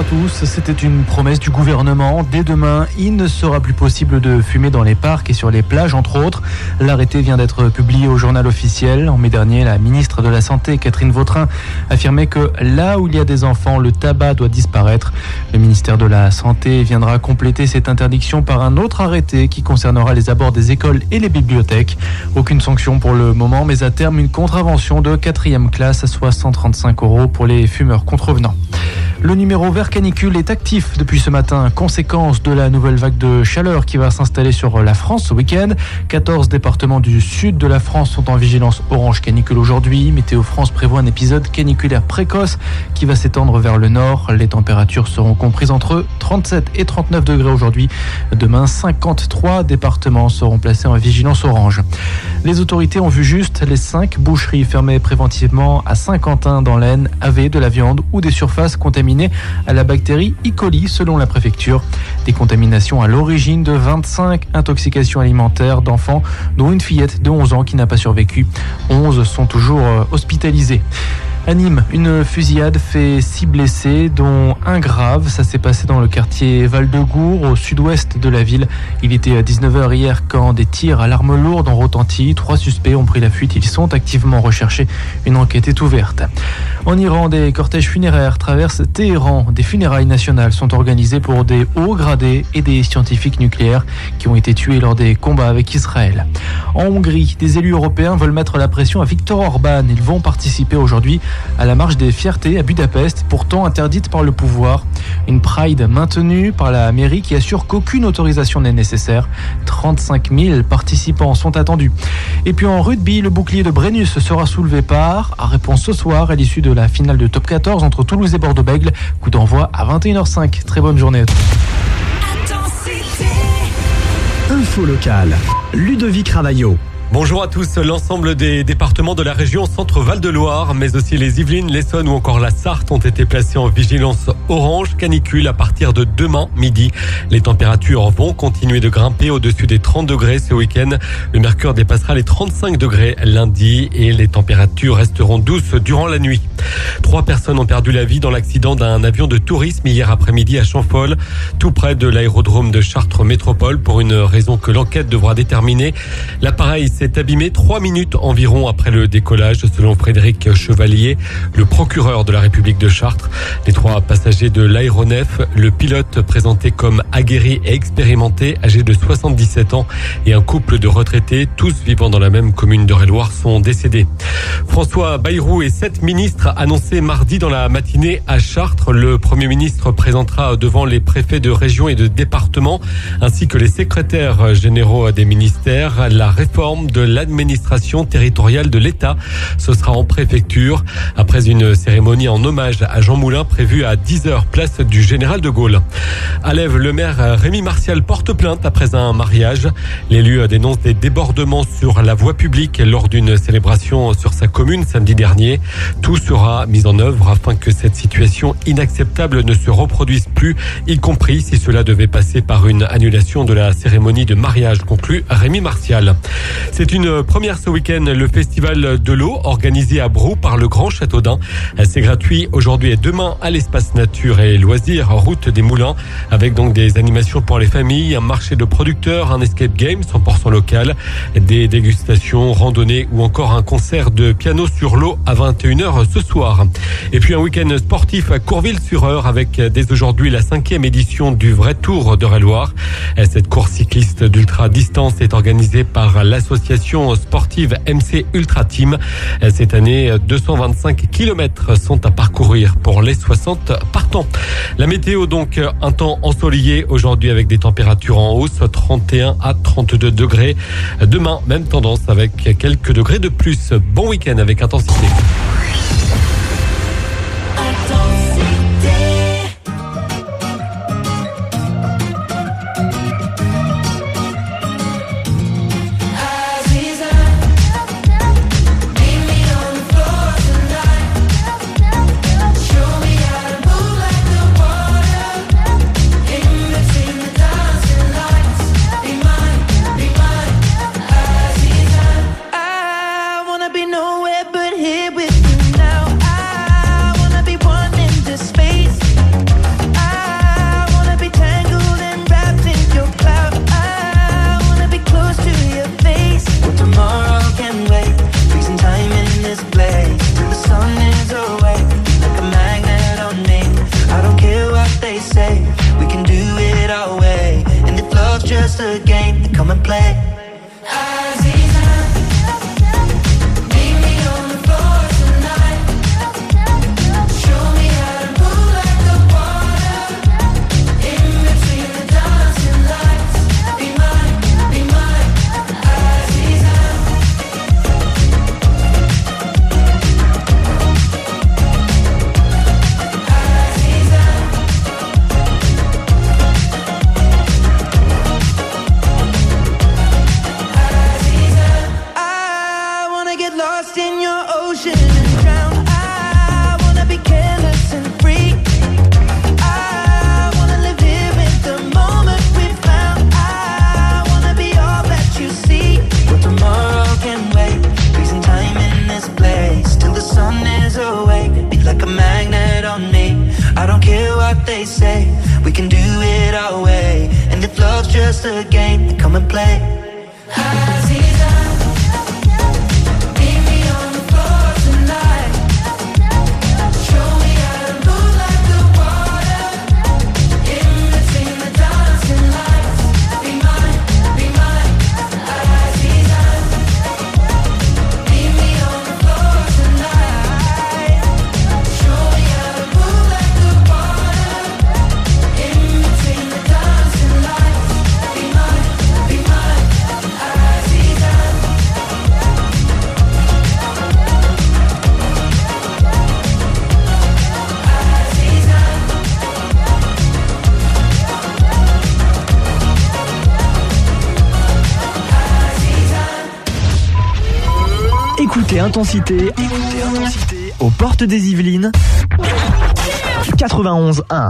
tous. C'était une promesse du gouvernement. Dès demain, il ne sera plus possible de fumer dans les parcs et sur les plages, entre autres. L'arrêté vient d'être publié au journal officiel. En mai dernier, la ministre de la Santé, Catherine Vautrin, affirmait que là où il y a des enfants, le tabac doit disparaître. Le ministère de la Santé viendra compléter cette interdiction par un autre arrêté qui concernera les abords des écoles et les bibliothèques. Aucune sanction pour le moment, mais à terme, une contravention de 4e classe, soit 135 € pour les fumeurs contrevenants. Le numéro vert canicule est actif depuis ce matin, conséquence de la nouvelle vague de chaleur qui va s'installer sur la France ce week-end. 14 départements du sud de la France sont en vigilance orange canicule aujourd'hui. Météo France prévoit un épisode caniculaire précoce qui va s'étendre vers le nord. Les températures seront comprises entre 37 et 39 degrés aujourd'hui. Demain, 53 départements seront placés en vigilance orange. Les autorités ont vu juste. Les 5 boucheries fermées préventivement à Saint-Quentin dans l'Aisne avaient de la viande ou des surfaces contaminées à la bactérie E. coli selon la préfecture. Des contaminations à l'origine de 25 intoxications alimentaires d'enfants, dont une fillette de 11 ans qui n'a pas survécu. 11 sont toujours hospitalisés. À Nîmes, une fusillade fait 6 blessés, dont un grave. Ça s'est passé dans le quartier Val-de-Gour, au sud-ouest de la ville. Il était à 19h hier quand des tirs à l'arme lourde ont retenti. 3 suspects ont pris la fuite. Ils sont activement recherchés. Une enquête est ouverte. En Iran, des cortèges funéraires traversent Téhéran. Des funérailles nationales sont organisées pour des hauts gradés et des scientifiques nucléaires qui ont été tués lors des combats avec Israël. En Hongrie, des élus européens veulent mettre la pression à Viktor Orban. Ils vont participer aujourd'hui à la marche des fiertés à Budapest, pourtant interdite par le pouvoir. Une Pride maintenue par la mairie qui assure qu'aucune autorisation n'est nécessaire. 35 000 participants sont attendus. Et puis en rugby, le bouclier de Brennus sera soulevé par réponse ce soir à l'issue de la finale de top 14 entre Toulouse et Bordeaux-Bègles. Coup d'envoi à 21h05. Très bonne journée à tous. Info locale. Ludovic Ravaillot. Bonjour à tous. L'ensemble des départements de la région Centre-Val de Loire, mais aussi les Yvelines, l'Essonne ou encore la Sarthe ont été placés en vigilance orange canicule à partir de demain midi. Les températures vont continuer de grimper au-dessus des 30 degrés ce week-end. Le mercure dépassera les 35 degrés lundi et les températures resteront douces durant la nuit. 3 personnes ont perdu la vie dans l'accident d'un avion de tourisme hier après-midi à Champfol, tout près de l'aérodrome de Chartres Métropole, pour une raison que l'enquête devra déterminer. L'appareil s'est abîmé 3 minutes environ après le décollage, selon Frédéric Chevalier, le procureur de la République de Chartres. Les 3 passagers de l'aéronef, le pilote présenté comme aguerri et expérimenté, âgé de 77 ans, et un couple de retraités, tous vivant dans la même commune d'Eure-et-Loir, sont décédés. François Bayrou et 7 ministres annoncés mardi dans la matinée à Chartres. Le Premier ministre présentera devant les préfets de région et de département, ainsi que les secrétaires généraux des ministères, la réforme de l'administration territoriale de l'État. Ce sera en préfecture, après une cérémonie en hommage à Jean Moulin prévue à 10h, place du Général de Gaulle. À Lèves, le maire Rémi Martial porte plainte après un mariage. L'élu dénonce des débordements sur la voie publique lors d'une célébration sur sa commune samedi dernier. Tout sera mis en œuvre afin que cette situation inacceptable ne se reproduise plus, y compris si cela devait passer par une annulation de la cérémonie de mariage, conclut Rémi Martial. C'est une première ce week-end, le festival de l'eau organisé à Brou par le Grand Châteaudun. C'est gratuit aujourd'hui et demain à l'espace nature et loisirs route des Moulins, avec donc des animations pour les familles, un marché de producteurs, un escape game 100% local, des dégustations, randonnées ou encore un concert de piano sur l'eau à 21h ce soir. Et puis un week-end sportif à Courville-sur-Eure avec dès aujourd'hui la 5e édition du Vrai Tour d'Eure-et-Loire. Cette course cycliste d'ultra-distance est organisée par l'association sportive MC Ultra Team. Cette année, 225 km sont à parcourir pour les 60 partants. La météo donc, un temps ensoleillé aujourd'hui avec des températures en hausse, 31 à 32 degrés. Demain, même tendance avec quelques degrés de plus. Bon week-end avec intensité. Be nowhere but here with you now. just a game, then come and play. They say we can do it our way, and if love's just a game, then come and play. Écoutez Intensité aux portes des Yvelines 91.1.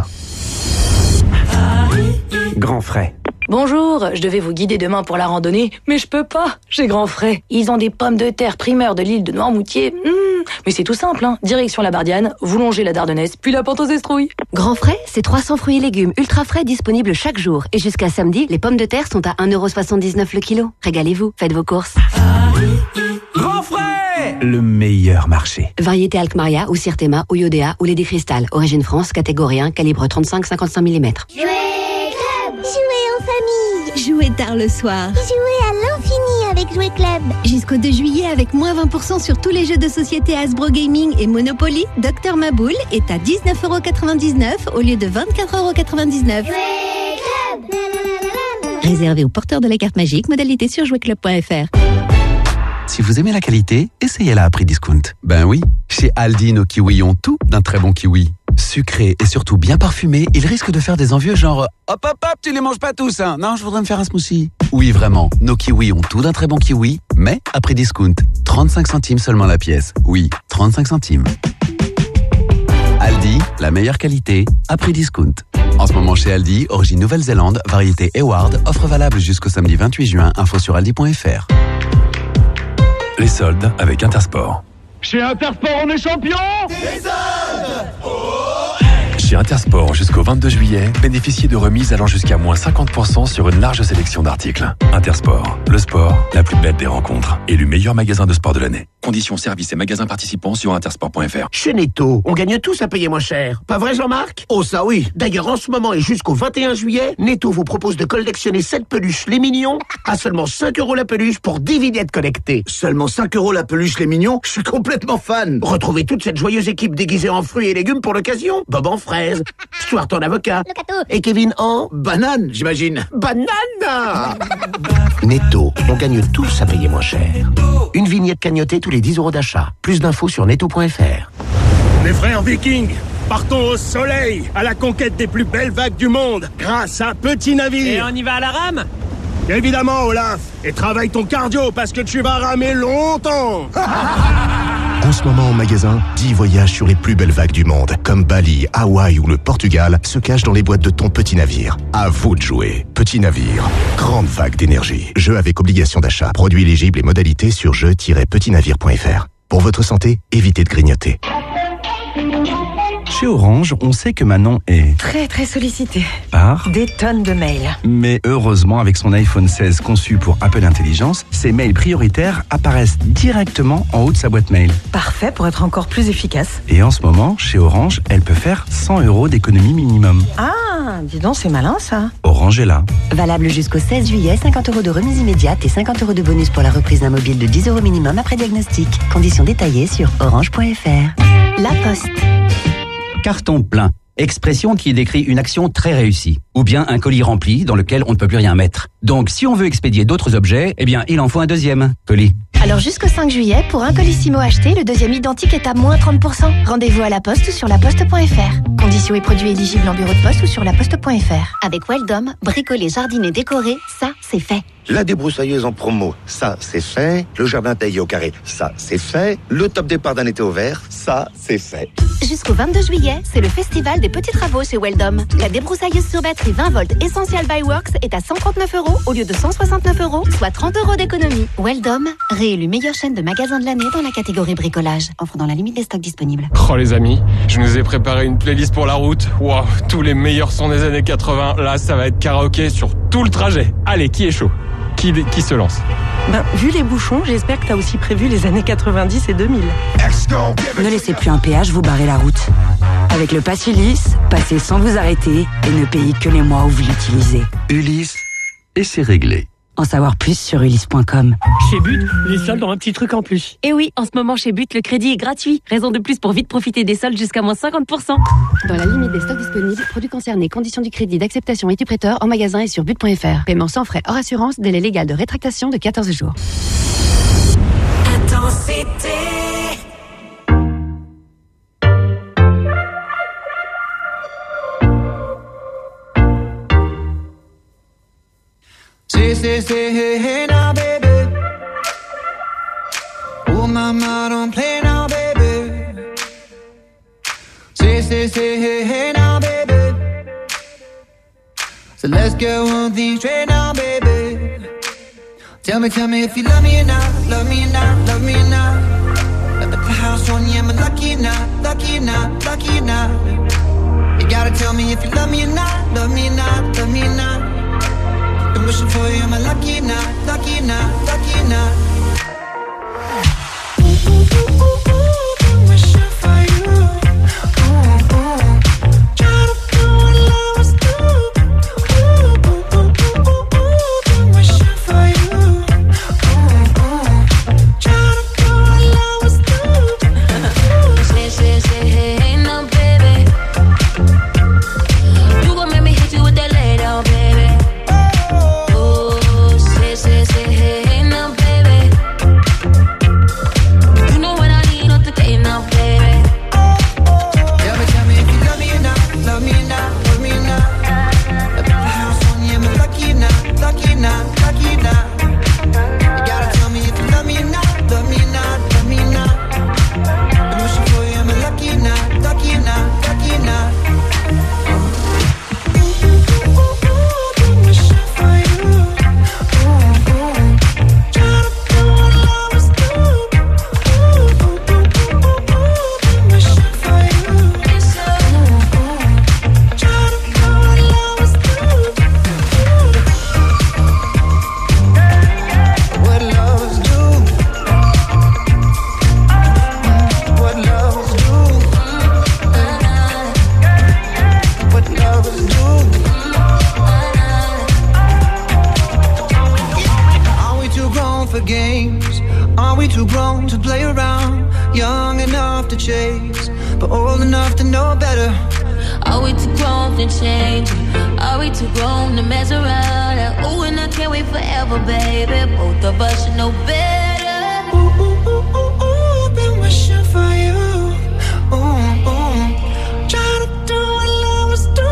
Grand Frais. Bonjour, je devais vous guider demain pour la randonnée, mais je peux pas, j'ai Grand Frais. Ils ont des pommes de terre primeurs de l'île de Noirmoutier. Mais c'est tout simple, hein. Direction la Bardiane, vous longez la Dardennaise, puis la pente aux Estrouilles. Grand Frais, c'est 300 fruits et légumes ultra frais disponibles chaque jour. Et jusqu'à samedi, les pommes de terre sont à 1,79€ le kilo. Régalez-vous, faites vos courses. Grand Frais, le meilleur marché. Variété Alkmaria ou Sirtema ou Iodea ou Lady Crystal. Origine France, catégorie 1, calibre 35-55 mm. Jouer en famille. Jouer tard le soir. Jouer à l'infini avec Jouer Club. Jusqu'au 2 juillet avec moins 20% sur tous les jeux de société Hasbro Gaming et Monopoly, Dr Maboul est à 19,99€ au lieu de 24,99€. Jouer Club. Réservé aux porteurs de la carte magique, modalité sur jouerclub.fr. Si vous aimez la qualité, essayez-la à prix discount. Ben oui, chez Aldi, nos kiwis ont tout d'un très bon kiwi. Sucré et surtout bien parfumé, ils risquent de faire des envieux genre « Hop, hop, hop, tu les manges pas tous, hein. Non, je voudrais me faire un smoothie. » Oui, vraiment, nos kiwis ont tout d'un très bon kiwi, mais à prix discount. 35 centimes seulement la pièce. Oui, 35 centimes. Aldi, la meilleure qualité, à prix discount. En ce moment chez Aldi, origine Nouvelle-Zélande, variété Eward, offre valable jusqu'au samedi 28 juin, info sur aldi.fr. Les soldes avec Intersport. Chez Intersport, on est champion. Des soldes. Chez Intersport, jusqu'au 22 juillet, bénéficiez de remises allant jusqu'à moins 50% sur une large sélection d'articles. Intersport, le sport, la plus belle des rencontres. Élu meilleur magasin de sport de l'année. Conditions, services et magasins participants sur intersport.fr. Chez Netto, on gagne tous à payer moins cher. Pas vrai, Jean-Marc? Oh, ça oui. D'ailleurs, en ce moment et jusqu'au 21 juillet, Netto vous propose de collectionner 7 peluches Les Mignons à seulement 5€ la peluche pour 10 vignettes connectées. Seulement 5€ la peluche Les Mignons? Je suis complètement fan. Retrouvez toute cette joyeuse équipe déguisée en fruits et légumes pour l'occasion. Bob en fraise, Stuart en avocat et Kevin en banane, j'imagine. Banane. Netto, on gagne tous à payer moins cher. Une vignette cagnotée tous les 10€ d'achat. Plus d'infos sur netto.fr. Mes frères vikings, partons au soleil, à la conquête des plus belles vagues du monde, grâce à Petit Navire. Et on y va à la rame? Évidemment, Olaf. Et travaille ton cardio, parce que tu vas ramer longtemps. En ce moment, en magasin, 10 voyages sur les plus belles vagues du monde, comme Bali, Hawaï ou le Portugal, se cachent dans les boîtes de ton Petit Navire. À vous de jouer. Petit Navire, grande vague d'énergie. Jeu avec obligation d'achat. Produit éligible et modalités sur jeu-petitnavire.fr. Pour votre santé, évitez de grignoter. Chez Orange, on sait que Manon est... Très sollicité. Par des tonnes de mails. Mais heureusement, avec son iPhone 16 conçu pour Apple Intelligence, ses mails prioritaires apparaissent directement en haut de sa boîte mail. Parfait pour être encore plus efficace. Et en ce moment, chez Orange, elle peut faire 100 € d'économie minimum. Ah, dis donc, c'est malin ça. Orange est là. Valable jusqu'au 16 juillet, 50 € de remise immédiate et 50 € de bonus pour la reprise d'un mobile de 10 € minimum après diagnostic. Conditions détaillées sur orange.fr. La Poste. Carton plein. Expression qui décrit une action très réussie. Ou bien un colis rempli dans lequel on ne peut plus rien mettre. Donc si on veut expédier d'autres objets, eh bien il en faut un deuxième colis. Alors jusqu'au 5 juillet, pour un Colissimo acheté, le deuxième identique est à moins 30%. Rendez-vous à la Poste ou sur laposte.fr. Conditions et produits éligibles en bureau de poste ou sur laposte.fr. Avec Weldom, bricoler, jardiner, décorer, ça c'est fait. La débroussailleuse en promo, ça c'est fait. Le jardin taillé au carré, ça c'est fait. Le top départ d'un été au vert, ça c'est fait. Jusqu'au 22 juillet, c'est le festival des petits travaux chez Weldom. La débroussailleuse sur batterie 20 volts Essential by Works est à 139 € au lieu de 169 €, soit 30 € d'économie. Weldom, réélu meilleure chaîne de magasins de l'année dans la catégorie bricolage. Offre dans la limite des stocks disponibles. Oh les amis, je nous ai préparé une playlist pour la route. Wow, tous les meilleurs sons des années 80. Là, ça va être karaoké sur tout le trajet. Allez, qui est chaud ? Qui se lance ? Vu les bouchons, j'espère que t'as aussi prévu les années 90 et 2000. Ne laissez plus un péage vous barrer la route. Avec le Pass Ulysse, passez sans vous arrêter et ne payez que les mois où vous l'utilisez. Ulysse, et c'est réglé. En savoir plus sur ulysse.com. Chez But, les soldes ont un petit truc en plus. Et oui, en ce moment chez But, le crédit est gratuit. Raison de plus pour vite profiter des soldes jusqu'à moins 50%. Dans la limite des stocks disponibles, produits concernés, conditions du crédit d'acceptation et du prêteur en magasin et sur but.fr. Paiement sans frais hors assurance, délai légal de rétractation de 14 jours. Intensité. Say, hey, now, baby. Oh, mama, don't play now, baby. Say, hey, now, baby. So let's get one thing straight now, baby. Tell me if you love me or not, love me or not, love me or not. At the house on you, am I lucky or not, lucky or not, lucky or not? You gotta tell me if you love me or not, love me or not, love me or not. I'm wishing for you, am I lucky or not, lucky or not, lucky or not? I'm wishing for you. Try to do what lovers do. I'm wishing for you. Try to do what lovers do. Say, hey, no, baby. You gon' make me hit you with that lay down, baby. Say, hey, now, baby. You know what I need, not the day now, baby. Tell me if you love me or not, love me or not, love me or not. At the house on you, am I lucky or not, lucky or not, lucky or not? You gotta tell me if you love me or not, love me or not, love me or not. I'm wishing for you, am I lucky or not, lucky or not, lucky or not? Games, are we too grown to play around? Young enough to chase, but old enough to know better. Are we too grown to change? Are we too grown to mess around? Oh, and I can't wait forever, baby. Both of us should know better. Been wishing for you. Try to do what lovers do.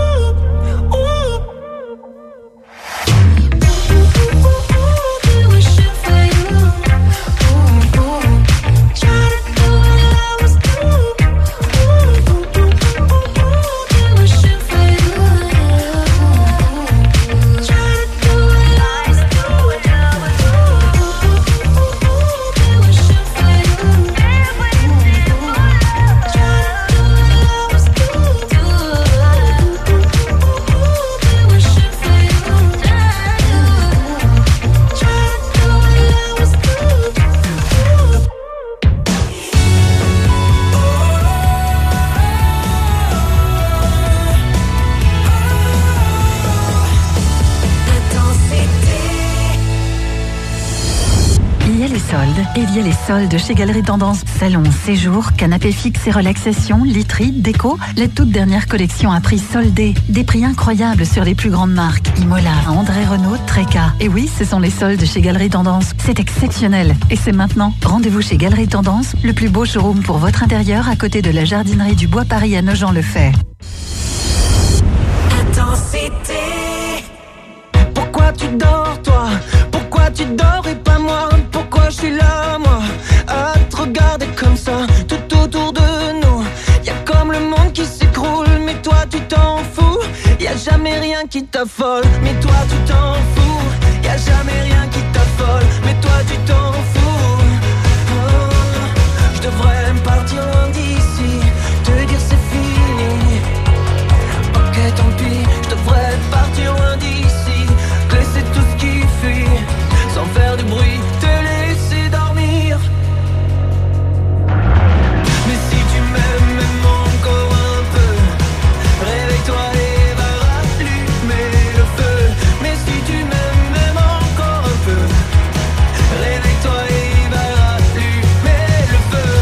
soldes. Il y a les soldes chez Galeries Tendance. Salon, séjour, canapé fixe et relaxation, literie, déco. Les toutes dernières collections à prix soldés. Des prix incroyables sur les plus grandes marques. Imola, André Renault, Treka. Et oui, ce sont les soldes chez Galeries Tendance. C'est exceptionnel. Et c'est maintenant. Rendez-vous chez Galeries Tendance, le plus beau showroom pour votre intérieur à côté de la jardinerie du Bois Paris à Nogent-le-Fait. Intensité. Pourquoi tu dors toi? Pourquoi tu dors et pas moi? Pourquoi je suis là moi à te regarder comme ça tout autour de nous? Y'a comme le monde qui s'écroule, mais toi tu t'en fous. Y'a jamais rien qui t'affole, mais toi tu t'en fous. Y'a jamais rien qui t'affole, mais toi tu t'en fous. Je devrais partir loin d'ici, te dire c'est fini. Ok tant pis, je devrais partir loin d'ici, te laisser tout ce qui fuit, sans faire de bruit, te laisser dormir. Mais si tu m'aimes, même encore un peu, réveille-toi et va rallumer le feu. Mais si tu m'aimes, même encore un peu, réveille-toi et va rallumer le feu.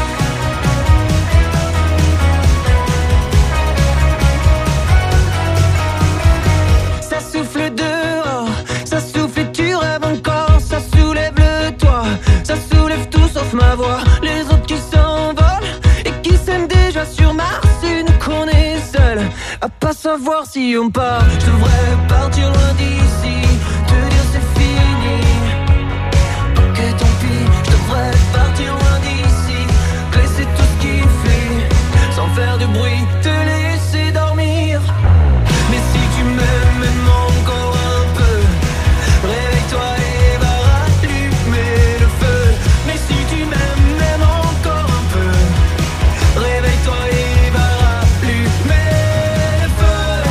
Ça souffle dehors, ça souffle et tu rêves encore. Ça soulève le toit, ça soulève tout sauf ma voix. Les autres qui s'envolent et qui s'aiment déjà sur Mars. Et nous qu'on est seuls à pas savoir si on part. Je devrais partir loin d'ici, te dire c'est fini. Ok tant pis, je devrais partir loin d'ici, te laisser tout ce qui fuit, sans faire de bruit, te laisser dormir. Mais si tu m'aimes même encore un peu, réveille-toi et va rallumer le feu. Mais si tu m'aimes même encore un peu, réveille-toi et va rallumer le feu.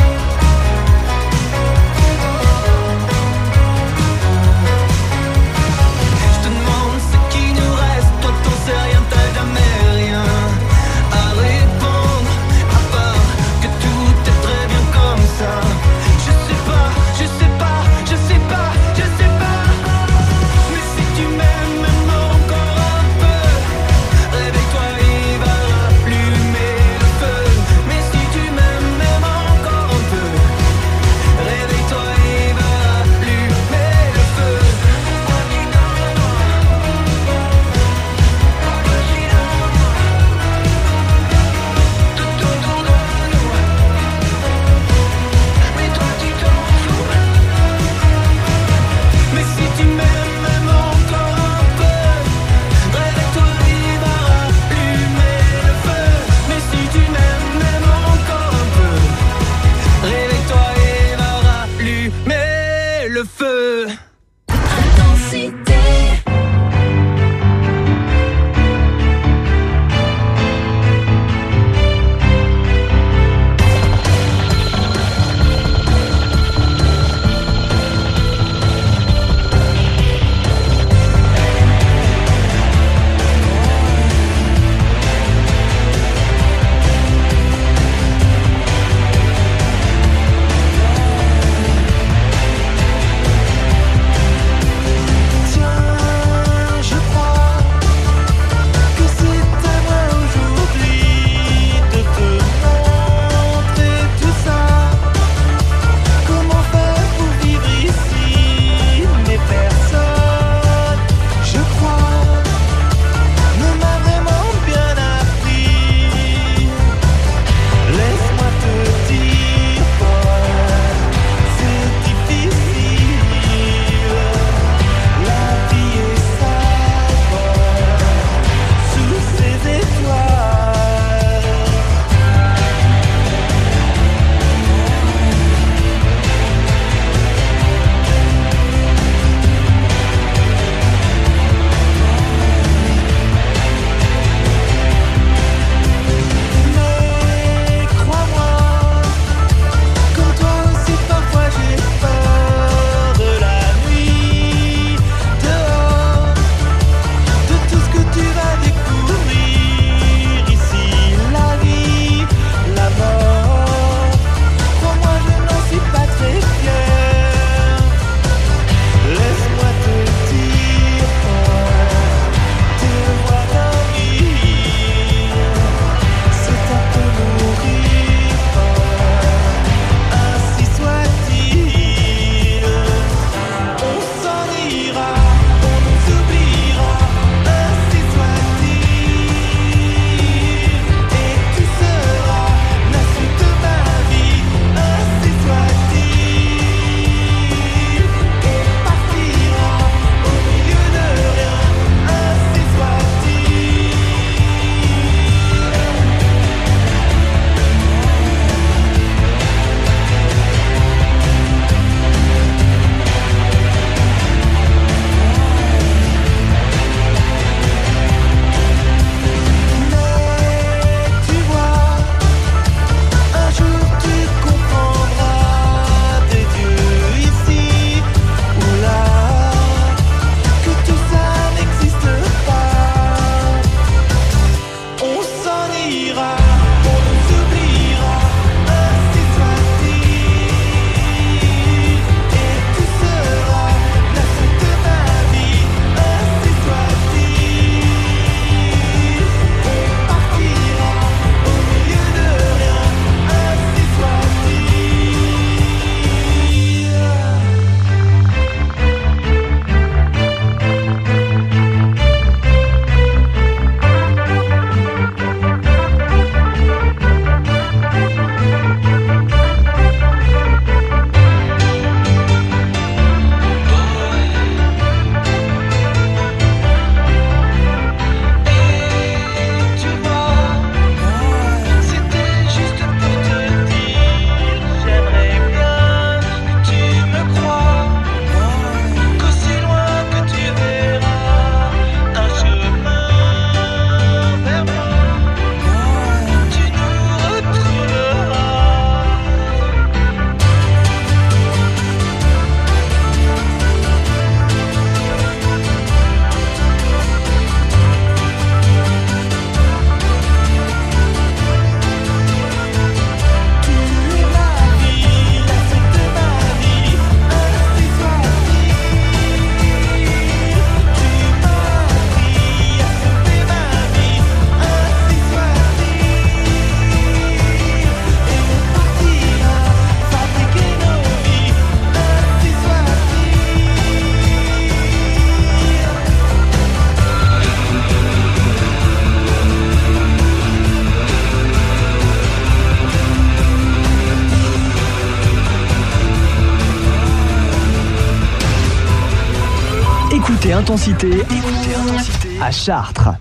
Je te demande ce qui nous reste, toi t'en sais rien, t'as jamais rien à répondre, à part que tout est très bien comme ça. Je sais pas, je sais pas, je sais pas, je sais pas. Mais si tu m'aimes même encore un peu, réveille-toi et va rallumer le feu. Mais si tu m'aimes même encore un peu, réveille-toi et va rallumer le feu. Mais si tu m'aimes même encore un peu, réveille-toi et va rallumer le feu. Mais si tu m'aimes même encore un peu, réveille-toi et va rallumer le feu. Intensité. Écoutez Intensité à Chartres.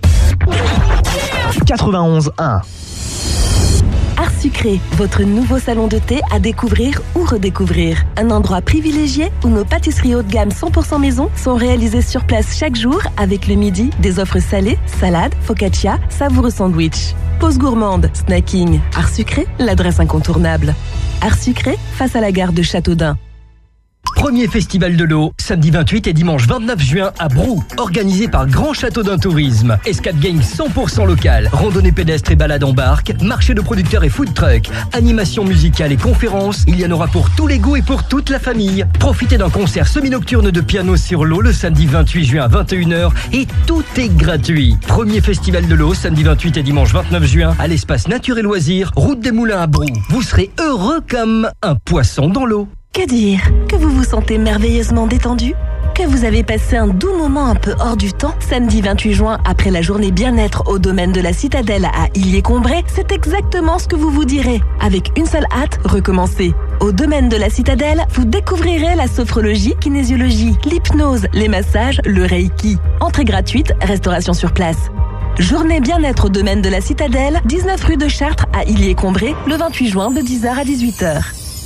91.1. Art Sucré, votre nouveau salon de thé à découvrir ou redécouvrir. Un endroit privilégié où nos pâtisseries haut de gamme 100% maison sont réalisées sur place chaque jour avec le midi des offres salées, salades, focaccia, savoureux sandwich. Pause gourmande, snacking. Art Sucré, l'adresse incontournable. Art Sucré, face à la gare de Châteaudun. Premier festival de l'eau, samedi 28 et dimanche 29 juin à Brou, organisé par Grand Châteaudun Tourisme. Escape game 100% local, randonnée pédestre et balade en barque, marché de producteurs et food truck, animation musicale et conférences, il y en aura pour tous les goûts et pour toute la famille. Profitez d'un concert semi-nocturne de piano sur l'eau le samedi 28 juin à 21h et tout est gratuit. Premier festival de l'eau, samedi 28 et dimanche 29 juin à l'espace Nature et Loisirs, route des Moulins à Brou. Vous serez heureux comme un poisson dans l'eau. Que dire? Que vous vous sentez merveilleusement détendu? Que vous avez passé un doux moment un peu hors du temps? Samedi 28 juin, après la journée bien-être au domaine de la Citadelle à Illiers-Combré, c'est exactement ce que vous vous direz. Avec une seule hâte, recommencez. Au domaine de la Citadelle, vous découvrirez la sophrologie, kinésiologie, l'hypnose, les massages, le reiki. Entrée gratuite, restauration sur place. Journée bien-être au domaine de la Citadelle, 19 rue de Chartres à Illiers-Combré, le 28 juin de 10h à 18h.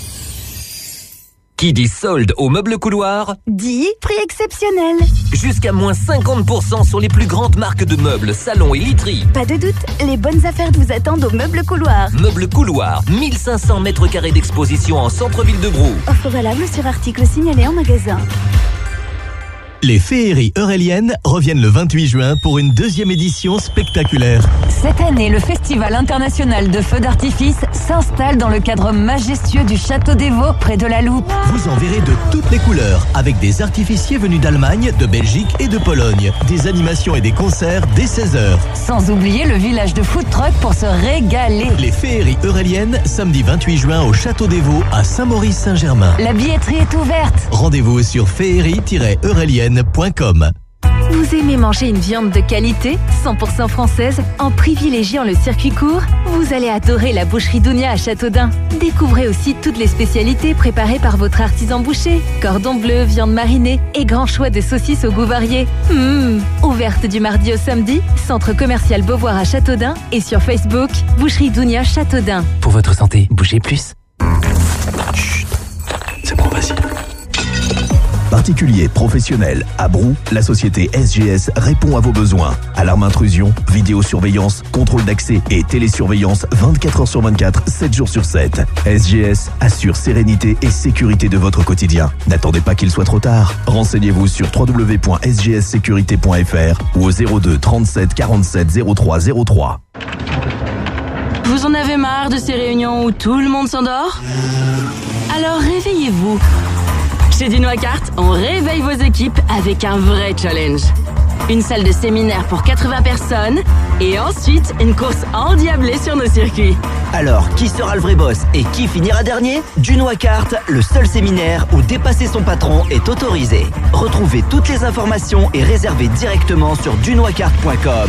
Qui dit solde au meuble couloir dit prix exceptionnel. Jusqu'à moins 50% sur les plus grandes marques de meubles, salons et literies. Pas de doute, les bonnes affaires vous attendent au meuble couloir. Meuble couloir, 1500 mètres carrés d'exposition en centre-ville de Brou. Offre valable sur article signalé en magasin. Les féeries euréliennes reviennent le 28 juin pour une deuxième édition spectaculaire. Cette année, le Festival international de feux d'artifice s'installe dans le cadre majestueux du Château des Vaux, près de la Loupe. Vous en verrez de toutes les couleurs, avec des artificiers venus d'Allemagne, de Belgique et de Pologne. Des animations et des concerts dès 16h. Sans oublier le village de food truck pour se régaler. Les féeries euréliennes, samedi 28 juin au Château des Vaux, à Saint-Maurice-Saint-Germain. La billetterie est ouverte. Rendez-vous sur féerie-eurélienne.com. Vous aimez manger une viande de qualité, 100% française, en privilégiant le circuit court? Vous allez adorer la boucherie Dounia à Châteaudun. Découvrez aussi toutes les spécialités préparées par votre artisan boucher. Cordon bleu, viande marinée et grand choix de saucisses au goût varié. Ouverte du mardi au samedi, centre commercial Beauvoir à Châteaudun et sur Facebook, boucherie Dounia Châteaudun. Pour votre santé, bougez plus. Chut, c'est bon, vas-y. Particuliers, professionnels, à Brou, la société SGS répond à vos besoins. Alarme intrusion, vidéosurveillance, contrôle d'accès et télésurveillance 24h sur 24, 7 jours sur 7. SGS assure sérénité et sécurité de votre quotidien. N'attendez pas qu'il soit trop tard. Renseignez-vous sur www.sgsssécurité.fr ou au 02 37 47 03 03. Vous en avez marre de ces réunions où tout le monde s'endort? Alors réveillez-vous. Chez Dinois-Cart, on réveille vos équipes avec un vrai challenge. Une salle de séminaire pour 80 personnes et ensuite une course endiablée sur nos circuits. Alors, qui sera le vrai boss et qui finira dernier? Dinois-Cart, le seul séminaire où dépasser son patron est autorisé. Retrouvez toutes les informations et réservez directement sur dunoiscart.com.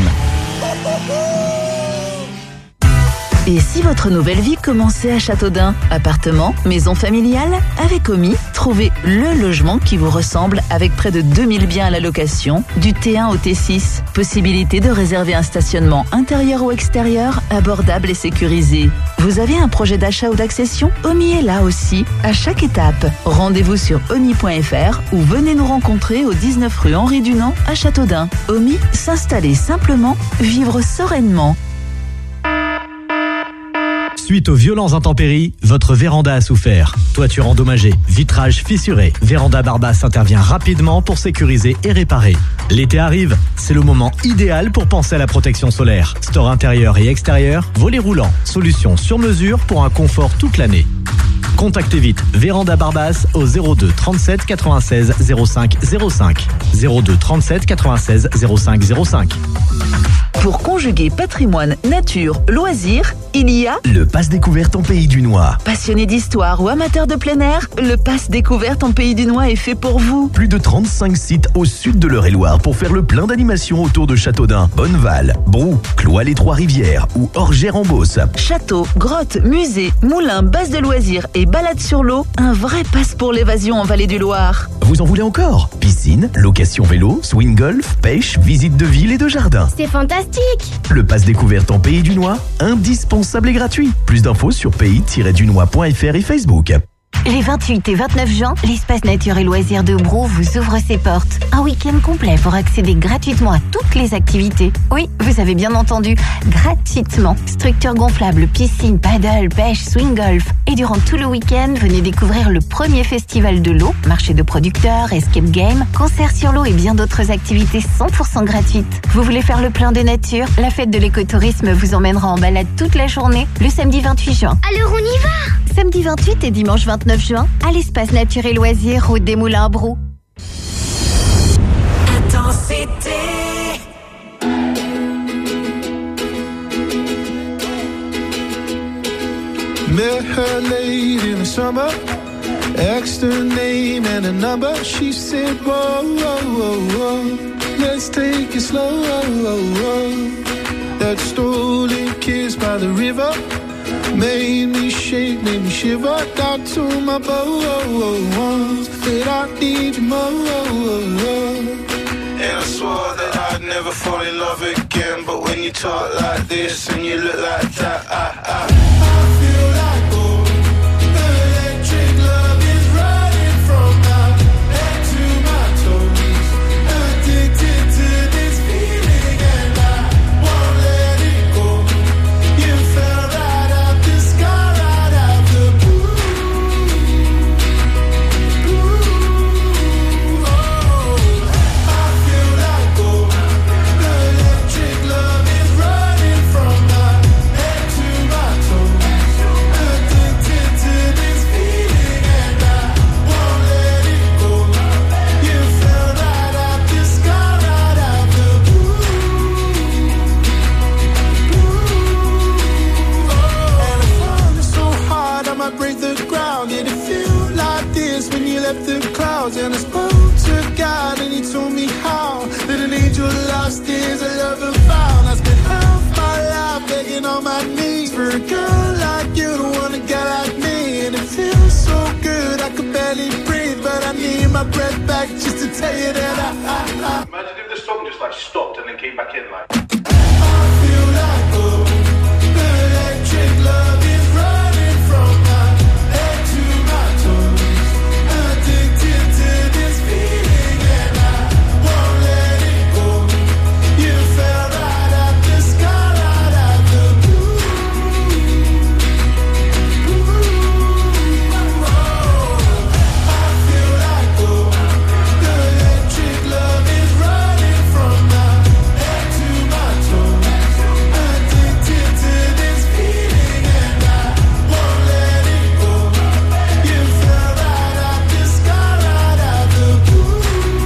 Et si votre nouvelle vie commençait à Châteaudun? Appartement, maison familiale? Avec Omi, trouvez le logement qui vous ressemble avec près de 2000 biens à la location, du T1 au T6. Possibilité de réserver un stationnement intérieur ou extérieur, abordable et sécurisé. Vous avez un projet d'achat ou d'accession? Omi est là aussi, à chaque étape. Rendez-vous sur omi.fr ou venez nous rencontrer au 19 rue Henri Dunant à Châteaudun. Omi, s'installer simplement, vivre sereinement. Suite aux violentes intempéries, votre véranda a souffert. Toiture endommagée, vitrage fissuré. Véranda Barbas intervient rapidement pour sécuriser et réparer. L'été arrive, c'est le moment idéal pour penser à la protection solaire. Store intérieur et extérieur, volets roulants, solution sur mesure pour un confort toute l'année. Contactez vite Véranda Barbas au 02 37 96 05 05. 02 37 96 05 05. Pour conjuguer patrimoine, nature, loisirs, il y a le Pass Découverte en Pays du Noix. Passionné d'histoire ou amateur de plein air, le Pass Découverte en Pays du Noix est fait pour vous. Plus de 35 sites au sud de l'Eure-et-Loire pour faire le plein d'animations autour de Châteaudun, Bonneval, Brou, Cloix-les-Trois-Rivières ou Orgères-en-Beauce. Château, grottes, musées, moulins, bases de loisirs et balades sur l'eau, un vrai pass pour l'évasion en Vallée du Loir. Vous en voulez encore? Piscine, location vélo, swing golf, pêche, visite de ville et de jardin. C'est fantastique! Le Pass Découverte en Pays du Noix, indispensable et gratuit. Plus d'infos sur pays-du-noix.fr et Facebook. Les 28 et 29 juin, l'espace nature et loisirs de Brou vous ouvre ses portes. Un week-end complet pour accéder gratuitement à toutes les activités. Oui, vous avez bien entendu, gratuitement. Structures gonflables, piscine, paddle, pêche, swing golf. Et durant tout le week-end, venez découvrir le premier festival de l'eau, marché de producteurs, escape game, concert sur l'eau et bien d'autres activités 100% gratuites. Vous voulez faire le plein de nature? La fête de l'écotourisme vous emmènera en balade toute la journée le samedi 28 juin. Alors on y va! Samedi 28 et dimanche 29 juin, à l'espace nature et loisirs, route des Moulins à Brou. Intensité. Met her late in the summer, asked her name and a number. She said, whoa, whoa, whoa, whoa, let's take it slow. That stolen kiss by the river made me shake, made me shiver. Got to my bones, that I need you more. And I swore that I'd never fall in love again. But when you talk like this and you look like that, I feel like gold. Electric love is running from my head to my toes. Addicted to this feeling and I won't let it go. You fell right out the sky, right out the blue. I feel like gold. Electric love is running from my head to my toes. Addicted to this feeling and I won't let it go. You fell right out the sky, right out the blue. And I found it so hard I might break the ground. Did it feel like this when you left the clouds? And I spoke to God and he told me how that an angel lost is a lover found. I spent half my life begging on my knees for a girl like you to want a guy like me. And it feels so good I could barely breathe, but I need my breath back just to tell you that I Imagine if the song just like stopped and then came back in like. feel like gold. Electric love is running from my head to my toes. Addicted to this feeling and I won't let it go. You fell right out the sky, right out the blue. I feel like gold. Electric love is running from my head to my toes. Addicted to this feeling and I won't let it go. You fell right out the sky, right out the blue.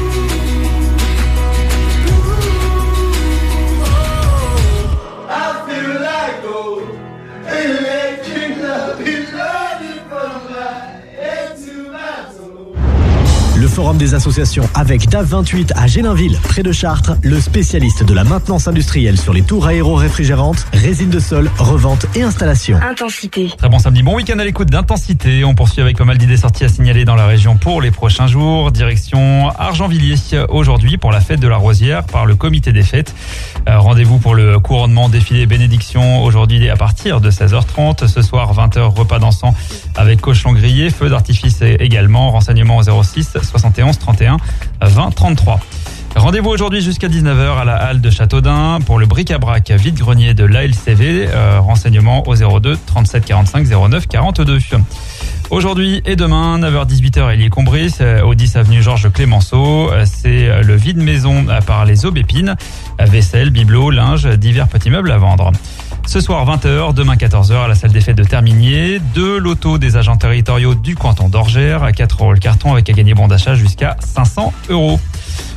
I feel like gold. Electric love is running from my head to my toes. Le Forum des associations avec DAF28 à Gélinville, près de Chartres, le spécialiste de la maintenance industrielle sur les tours aéro-réfrigérantes, résine de sol, revente et installation. Intensité. Très bon samedi, bon week-end à l'écoute d'Intensité. On poursuit avec pas mal d'idées sorties à signaler dans la région pour les prochains jours. Direction Argenvilliers aujourd'hui pour la fête de la Rosière par le comité des fêtes. Rendez-vous pour le couronnement, défilé bénédiction aujourd'hui à partir de 16h30. Ce soir 20h repas dansant avec cochon grillé, feu d'artifice également. Renseignements au 06 71 31 20 33. Rendez-vous aujourd'hui jusqu'à 19h à la halle de Châteaudun pour le bric-à-brac vide-grenier de l'ALCV. Renseignements au 02 37 45 09 42. Aujourd'hui et demain, 9h-18h, Hélier-Combray, au 10 avenue Georges Clémenceau. C'est le vide-maison par les Aubépines. Vaisselle, bibelots, linge, divers petits meubles à vendre. Ce soir 20h, demain 14h à la salle des fêtes de Terminier. 2 lotos des agents territoriaux du canton d'Orgères. À 4 € le carton avec à gagner bon d'achat jusqu'à 500 €.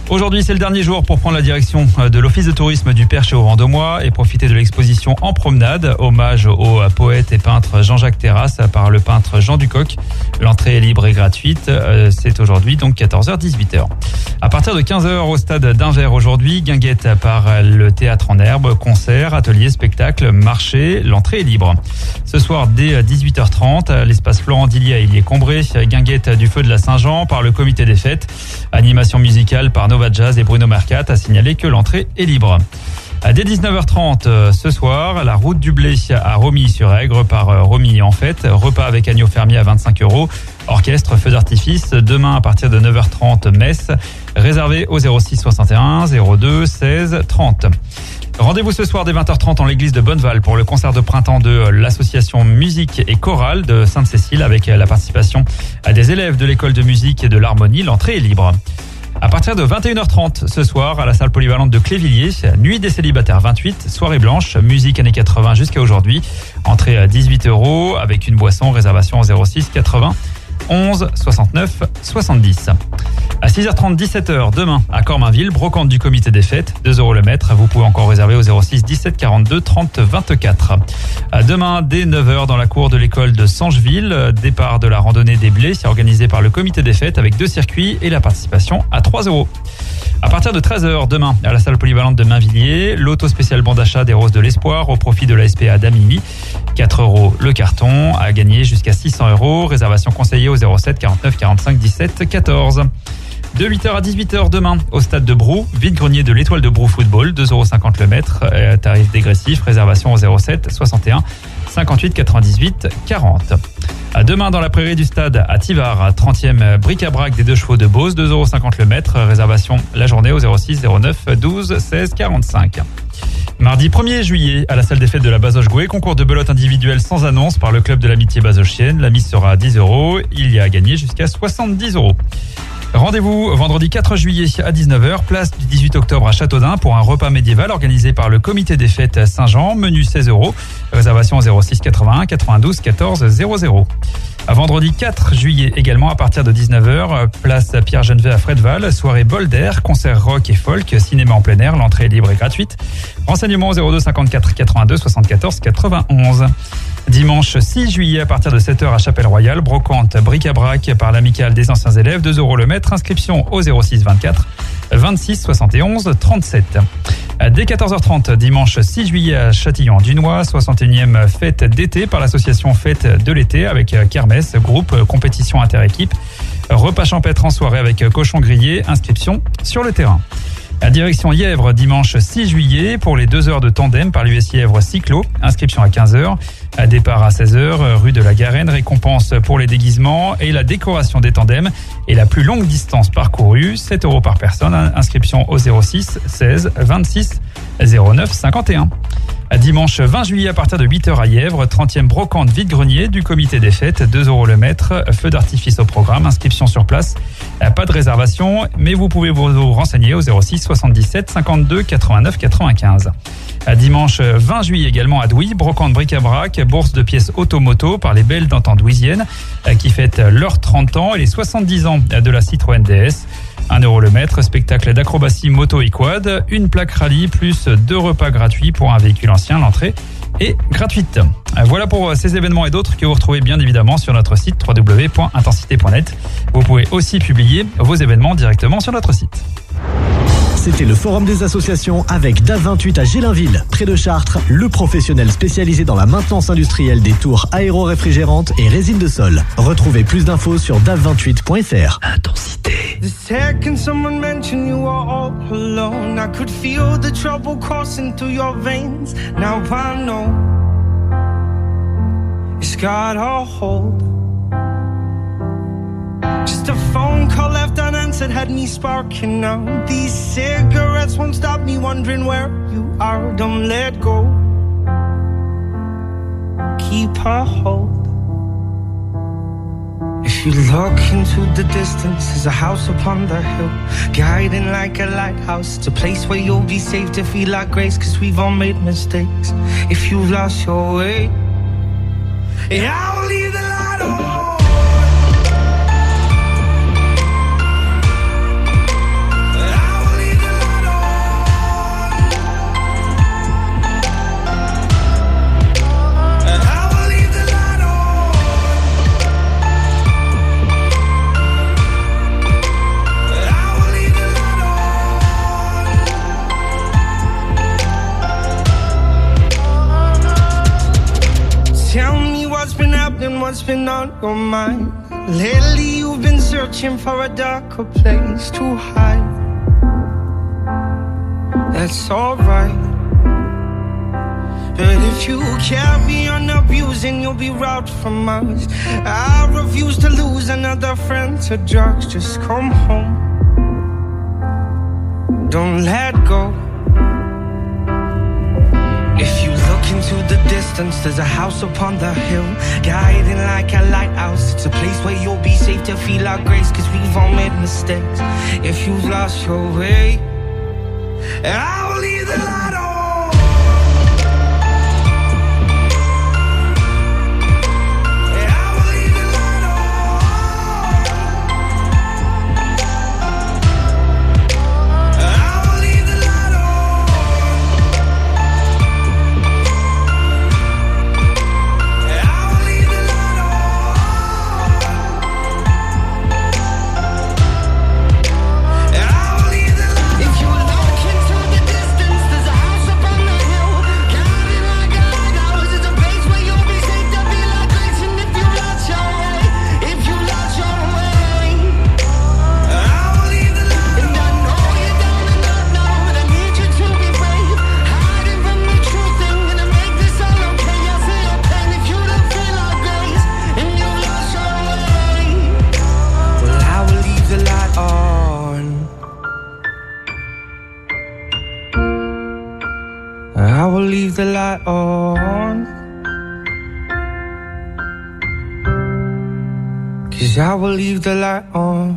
Aujourd'hui, c'est le dernier jour pour prendre la direction de l'Office de tourisme du Perche au Vendômois et profiter de l'exposition En promenade, hommage au poète et peintre Jean-Jacques Terrasse par le peintre Jean Ducoq. L'entrée est libre et gratuite. C'est aujourd'hui, donc 14h-18h. À partir de 15h au stade d'Invert aujourd'hui, guinguette par le théâtre en herbe, concert, atelier, spectacle, marché. L'entrée est libre. Ce soir, dès 18h30, à l'espace Florent Dillier à Illiers-Combré, guinguette du feu de la Saint-Jean par le comité des fêtes. Animation musicale par Nova Jazz et Bruno Mercat a signalé que l'entrée est libre. Dès 19h30 ce soir, la route du blé à Romilly-sur-Aigre par Romilly en fête. Repas avec agneau fermier à 25 €. Orchestre, feu d'artifice. Demain à partir de 9h30, messe. Réservé au 06 61 02 16 30. Rendez-vous ce soir dès 20h30 en l'église de Bonneval pour le concert de printemps de l'association Musique et Chorale de Sainte-Cécile avec la participation des élèves de l'école de musique et de l'harmonie. L'entrée est libre. À partir de 21h30 ce soir à la salle polyvalente de Clévilliers, nuit des célibataires 28, soirée blanche, musique années 80 jusqu'à aujourd'hui. Entrée à 18 € avec une boisson, réservation au 06 80 11 69 70. À 6h30, 17h, demain, à Cormainville, brocante du comité des fêtes, 2 € le mètre. Vous pouvez encore réserver au 06 17 42 30 24. Demain, dès 9h, dans la cour de l'école de Sangeville, départ de la randonnée des blés, c'est organisé par le comité des fêtes avec 2 circuits et la participation à 3 €. À partir de 13h, demain, à la salle polyvalente de Mainvilliers, l'auto spécial bon d'achat des Roses de l'Espoir au profit de la SPA d'Amilly. 4 € le carton, à gagner jusqu'à 600 €. Réservation conseillée au 07 49 45 17 14. De 8h à 18h demain, au stade de Brou, vide-grenier de l'Étoile de Brou Football, 2,50 € le mètre, tarif dégressif, réservation au 07 61 58 98 40. Demain dans la prairie du stade à Tivard, 30e bric-à-brac des 2 chevaux de Beauce, 2,50 € le mètre, réservation la journée au 06 09 12 16 45. Mardi 1er juillet, à la salle des fêtes de la Bazoche-Gouet, concours de belote individuelle sans annonce par le club de l'amitié bazochienne. La mise sera à 10 €, il y a à gagner jusqu'à 70 €. Rendez-vous vendredi 4 juillet à 19h, place du 18 octobre à Châteaudun pour un repas médiéval organisé par le comité des fêtes Saint-Jean, menu 16 €, réservation au 06 81 92 14 00. Vendredi 4 juillet également à partir de 19h, place Pierre-Genevet à Fredval, soirée bol d'air, concert rock et folk, cinéma en plein air, l'entrée est libre et gratuite. Renseignements au 02 54 82 74 91. Dimanche 6 juillet à partir de 7h à Chapelle-Royale, brocante bric-à-brac par l'amicale des anciens élèves, 2 € le mètre, inscription au 06 24 26 71 37. Dès 14h30, dimanche 6 juillet à Châtillon-Dunois, 61e fête d'été par l'association Fête de l'été avec kermesse, groupe, compétition inter-équipe, repas champêtre en soirée avec cochon grillé, inscription sur le terrain. Direction Yèvre, dimanche 6 juillet, pour les 2 heures de tandem par l'US Yèvre Cyclo. Inscription à 15h. Départ à 16h, rue de la Garenne. Récompense pour les déguisements et la décoration des tandems. Et la plus longue distance parcourue, 7 € par personne. Inscription au 06 16 26 09 51. Dimanche 20 juillet à partir de 8h à Yèvre, 30e brocante vide-grenier du comité des fêtes, 2 € le mètre, feu d'artifice au programme, inscription sur place, pas de réservation, mais vous pouvez vous renseigner au 06 77 52 89 95. Dimanche 20 juillet également à Douy, brocante bric-à-brac, bourse de pièces automoto par les belles d'antan douisiennes qui fêtent leurs 30 ans et les 70 ans de la Citroën DS. 1 € le mètre, spectacle d'acrobatie moto et quad, une plaque rallye plus 2 repas gratuits pour un véhicule ancien. L'entrée est gratuite. Voilà pour ces événements et d'autres que vous retrouvez bien évidemment sur notre site www.intensité.net. Vous pouvez aussi publier vos événements directement sur notre site. C'était le Forum des associations avec DAF28 à Gélinville, près de Chartres, le professionnel spécialisé dans la maintenance industrielle des tours aéro-réfrigérantes et résines de sol. Retrouvez plus d'infos sur DAF28.fr. Intensité. The second someone mentioned you were all alone, I could feel the trouble coursing through your veins. Now I know it's got a hold. Just a phone call left unanswered had me sparking now. These cigarettes won't stop me wondering where you are. Don't let go. Keep a hold. If you look into the distance, there's a house upon the hill, guiding like a lighthouse. It's a place where you'll be safe to feel like grace, 'cause we've all made mistakes. If you've lost your way, yeah, I'll leave the light on. I on your mind. Lately you've been searching for a darker place to hide. That's alright. But if you carry on abusing, you'll be robbed from us. I refuse to lose another friend to drugs. Just come home. Don't let go. If you look into the distance, there's a house upon the hill, guiding like a lighthouse. It's a place where you'll be safe to feel our grace, cause we've all made mistakes. If you've lost your way, I will leave the light on. I will leave the light on, 'cause I will leave the light on.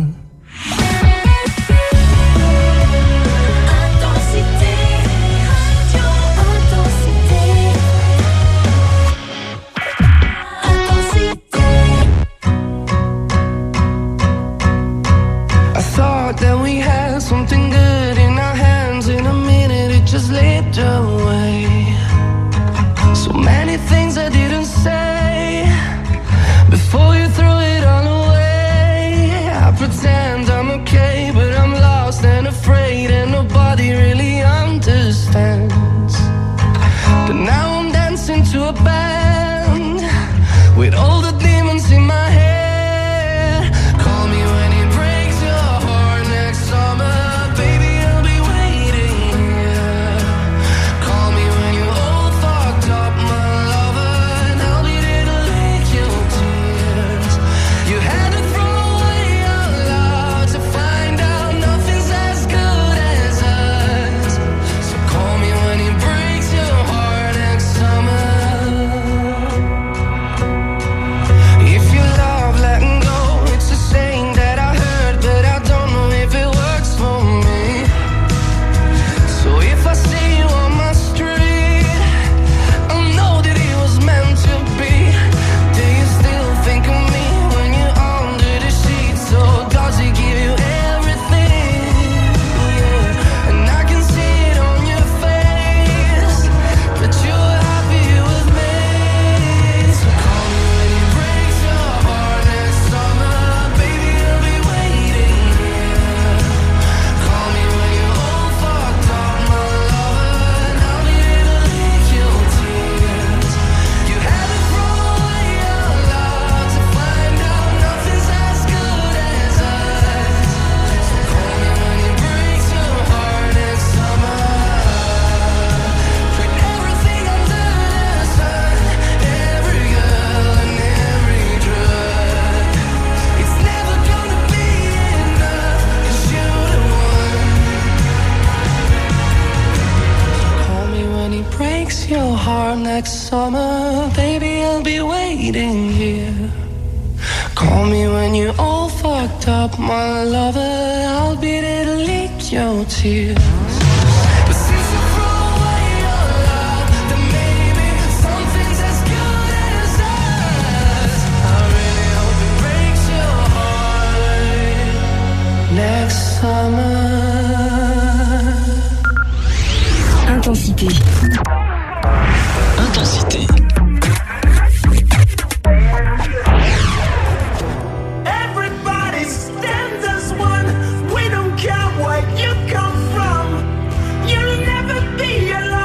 I thought that we had something good in our hands. In a minute it just slipped away. So many things I didn't say before you threw it all away. I pretend I'm okay, but I'm lost and afraid, and nobody really understands. But now I'm dancing to a band with all the demons in my head. Call me when it breaks your heart next summer, baby, I'll be waiting here. Call me when you're all fucked up, my lover, and I'll be there to lick your tears. You had to throw away your love to find out nothing's as good as us. So call me when it breaks your heart next summer. If you love letting go, it's a saying that I heard, but I don't know if it works for me. So if I see you on my street, I know that it was meant to be. Do you still think of me when you're under the sheets? Or does it give you everything? Yeah. And I can see it on your face, but you're happy with me. So call me when it breaks your heart next summer, baby, I'll be waiting here. Call me when you're all fucked up, my lover, and I'll be there to lick your tears. You had to throw away your love to find out nothing's as good as us. So call me when it breaks your heart next summer. Put everything under the sun, every girl and every drug. It's never gonna be enough, 'cause you're the one. Call me when he breaks your heart next summer, baby, I'll be waiting here. Call me when you're all fucked up, my lover, I'll be there to lick your tears. But since you throw away your love, then maybe something's as good as us. I really hope it breaks your heart next summer. Intensité. Intensité. Everybody stand as one. We don't care where you come from. You'll never be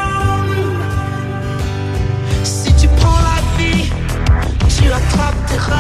alone. Si tu prends la vie, tu attrapes tes rêves.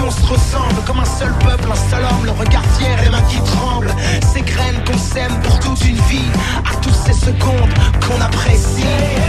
on se ressemble comme un seul peuple, un seul homme, le regard fier et les mains qui tremblent. Ces graines qu'on sème pour toute une vie, à toutes ces secondes qu'on apprécie.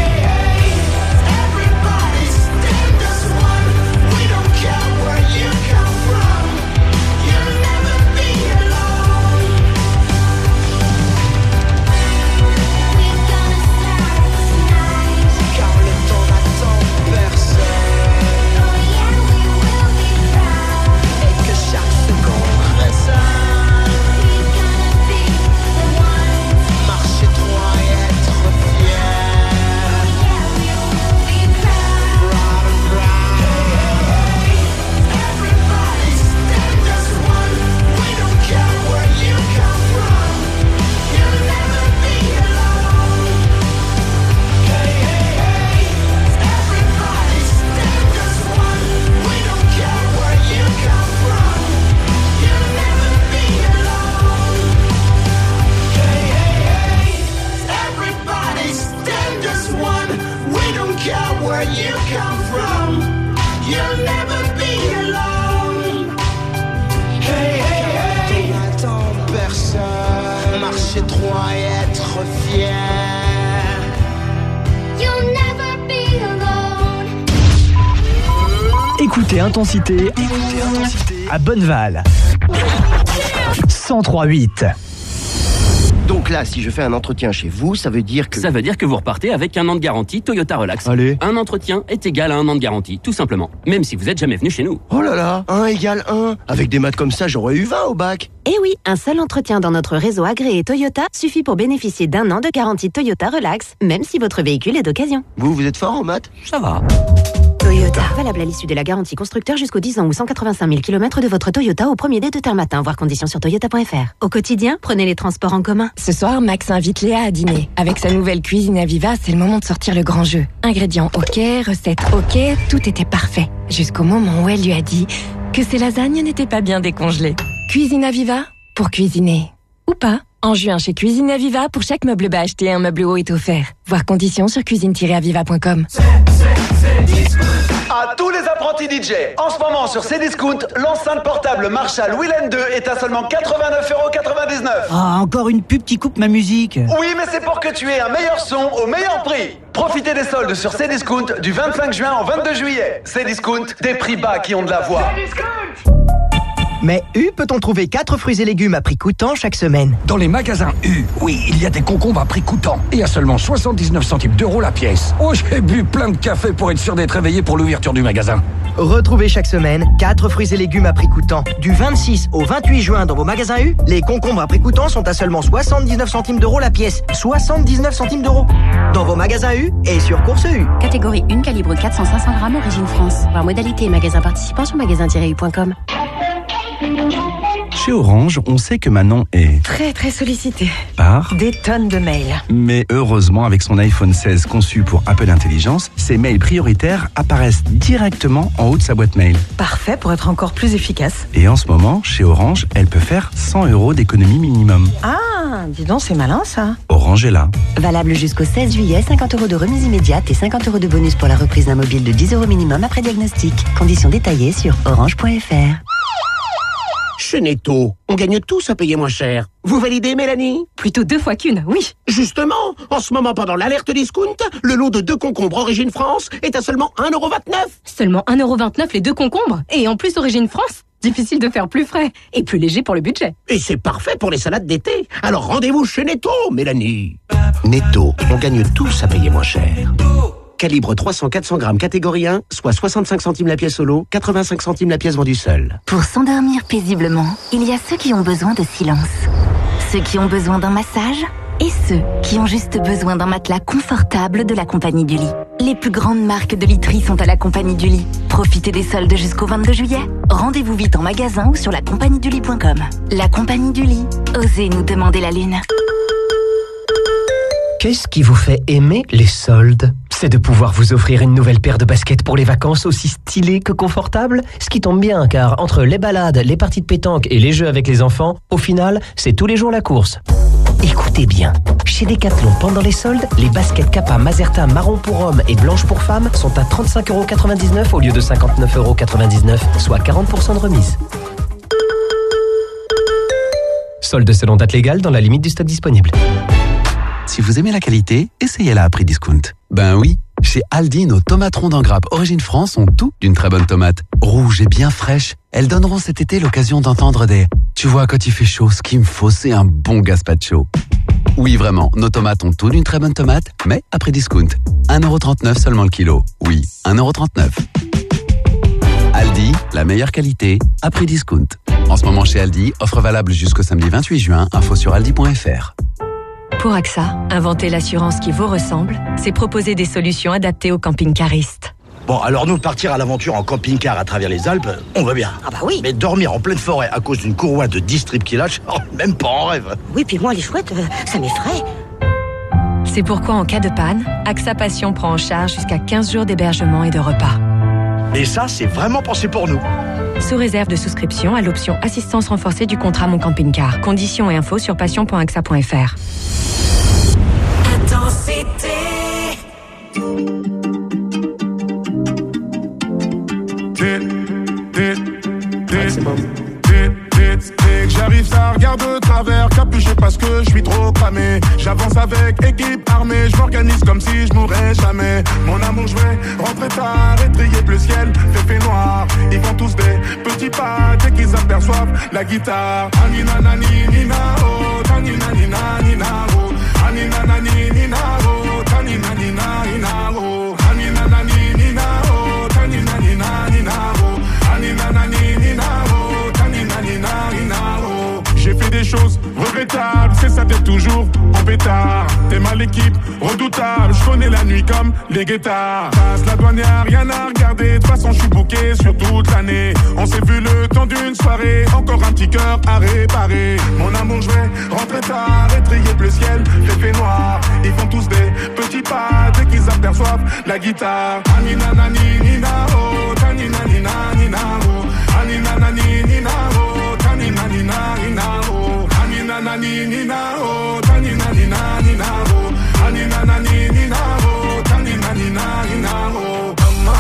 Écoutez Intensité à Bonneval. 103.8. Donc là, si je fais un entretien chez vous, ça veut dire que... Ça veut dire que vous repartez avec 1 an de garantie Toyota Relax. Allez. Un entretien est égal à 1 an de garantie, tout simplement. Même si vous n'êtes jamais venu chez nous. Oh là là, 1 égale 1. Avec des maths comme ça, j'aurais eu 20 au bac. Eh oui, un seul entretien dans notre réseau agréé Toyota suffit pour bénéficier d'1 an de garantie Toyota Relax, même si votre véhicule est d'occasion. Vous êtes fort en maths? Ça va. Toyota. Valable à l'issue de la garantie constructeur jusqu'aux 10 ans ou 185 000 km de votre Toyota au premier dé de terre matin. Voir conditions sur toyota.fr. Au quotidien, prenez les transports en commun. Ce soir, Max invite Léa à dîner. Avec sa nouvelle cuisine Aviva, c'est le moment de sortir le grand jeu. Ingrédients ok, recettes ok, tout était parfait. Jusqu'au moment où elle lui a dit que ses lasagnes n'étaient pas bien décongelées. Cuisine Aviva, pour cuisiner. Ou pas. En juin, chez Cuisine Aviva, pour chaque meuble bas acheté, un meuble haut est offert. Voir conditions sur cuisine-aviva.com. À tous les apprentis DJ, en ce moment sur Cdiscount, l'enceinte portable Marshall Willen 2 est à seulement 89,99 €. Ah, encore une pub qui coupe ma musique. Oui, mais c'est pour que tu aies un meilleur son au meilleur prix. Profitez des soldes sur Cdiscount du 25 juin au 22 juillet. Cdiscount, des prix bas qui ont de la voix. Mais U peut-on trouver 4 fruits et légumes à prix coûtant chaque semaine? Dans les magasins U, oui, il y a des concombres à prix coûtant et à seulement 79 centimes d'euros la pièce. Oh, j'ai bu plein de café pour être sûr d'être réveillé pour l'ouverture du magasin. Retrouvez chaque semaine 4 fruits et légumes à prix coûtant. Du 26 au 28 juin dans vos magasins U, les concombres à prix coûtant sont à seulement 79 centimes d'euros la pièce. 79 centimes d'euros. Dans vos magasins U et sur Course U. Catégorie 1, calibre 400-500 grammes, origine France. Voir modalité et magasin participant sur magasin-u.com. Chez Orange, on sait que Manon est Très sollicité. par Des tonnes de mails. Mais heureusement, avec son iPhone 16 conçu pour Apple Intelligence, ses mails prioritaires apparaissent directement en haut de sa boîte mail. Parfait pour être encore plus efficace. Et en ce moment, chez Orange, elle peut faire 100 € d'économie minimum. Ah, dis donc, c'est malin ça. Orange est là. Valable jusqu'au 16 juillet, 50 € de remise immédiate et 50 € de bonus pour la reprise d'un mobile de 10 € minimum après diagnostic. Conditions détaillées sur orange.fr. Chez Netto, on gagne tous à payer moins cher. Vous validez, Mélanie? Plutôt 2 fois qu'une, oui. Justement, en ce moment, pendant l'alerte discount, le lot de 2 concombres Origine France est à seulement 1,29 €. Seulement 1,29 € les 2 concombres. Et en plus, Origine France, difficile de faire plus frais et plus léger pour le budget. Et c'est parfait pour les salades d'été. Alors rendez-vous chez Netto, Mélanie. Netto, on gagne tous à payer moins cher. Calibre 300-400 grammes catégorie 1, soit 65 centimes la pièce au lot, 85 centimes la pièce vendue seule. Pour s'endormir paisiblement, il y a ceux qui ont besoin de silence, ceux qui ont besoin d'un massage et ceux qui ont juste besoin d'un matelas confortable de la Compagnie du Lit. Les plus grandes marques de literie sont à la Compagnie du Lit. Profitez des soldes jusqu'au 22 juillet. Rendez-vous vite en magasin ou sur lacompagniedulit.com. La Compagnie du Lit. Osez nous demander la lune. Qu'est-ce qui vous fait aimer les soldes? C'est de pouvoir vous offrir une nouvelle paire de baskets pour les vacances aussi stylées que confortables. Ce qui tombe bien, car entre les balades, les parties de pétanque et les jeux avec les enfants, au final, c'est tous les jours la course. Écoutez bien. Chez Decathlon, pendant les soldes, les baskets Kappa Mazerta marron pour hommes et blanche pour femmes sont à 35,99 € au lieu de 59,99 €, soit 40% de remise. Solde selon date légale dans la limite du stock disponible. Si vous aimez la qualité, essayez-la à prix discount. Ben oui, chez Aldi, nos tomates rondes en grappe Origine France ont tout d'une très bonne tomate. Rouges et bien fraîches, elles donneront cet été l'occasion d'entendre des « Tu vois, quand il fait chaud, ce qu'il me faut, c'est un bon gazpacho ». Oui, vraiment, nos tomates ont tout d'une très bonne tomate, mais à prix discount. 1,39 € seulement le kilo. Oui, 1,39 €. Aldi, la meilleure qualité, à prix discount. En ce moment chez Aldi, offre valable jusqu'au samedi 28 juin, info sur aldi.fr. Pour AXA, inventer l'assurance qui vous ressemble, c'est proposer des solutions adaptées aux camping-caristes. Bon, alors nous, partir à l'aventure en camping-car à travers les Alpes, on va bien. Ah bah oui. Mais dormir en pleine forêt à cause d'une courroie de 10 strip qui lâche, même pas en rêve. Oui, puis moi, les chouettes, ça m'effraie. C'est pourquoi, en cas de panne, AXA Passion prend en charge jusqu'à 15 jours d'hébergement et de repas. Et ça, c'est vraiment pensé pour nous. Sous réserve de souscription à l'option assistance renforcée du contrat Mon Camping-Car. Conditions et infos sur passion.axa.fr. Intensité. J'arrive, ça regarde de travers, capuché parce que je suis trop cramé. J'avance avec équipe armée, je m'organise comme si je mourrais jamais. Mon amour, je vais rentrer tard, étrier bleu ciel, fait noir. Ils font tous des petits pas dès qu'ils aperçoivent la guitare. Anina nani nina oh, tanina nina nina oh, anina nani nina oh, tanina nina nina oh, anina nani nina oh, tanina nina nina oh, anina nani nina oh, tanina nina nina oh. J'ai fait des choses regrettables, c'est ça t'es toujours en pétard. T'es mal l'équipe, redoutable, je connais la nuit comme les guettards. Passe la douane, y'a rien à regarder, de toute façon je suis bouqué sur toute l'année. On s'est vu le temps d'une soirée, encore un petit cœur à réparer. Mon amour, je vais rentrer tard, étrier bleu ciel, fait noir. Ils font tous des petits pas dès qu'ils aperçoivent la guitare. Anina nani nina oh, tanina nina nina oh, anina nani nina oh, tanina nina nina oh, anina nani nina oh, tanina nina nina oh, anina nani nina oh, tanina nina nina oh.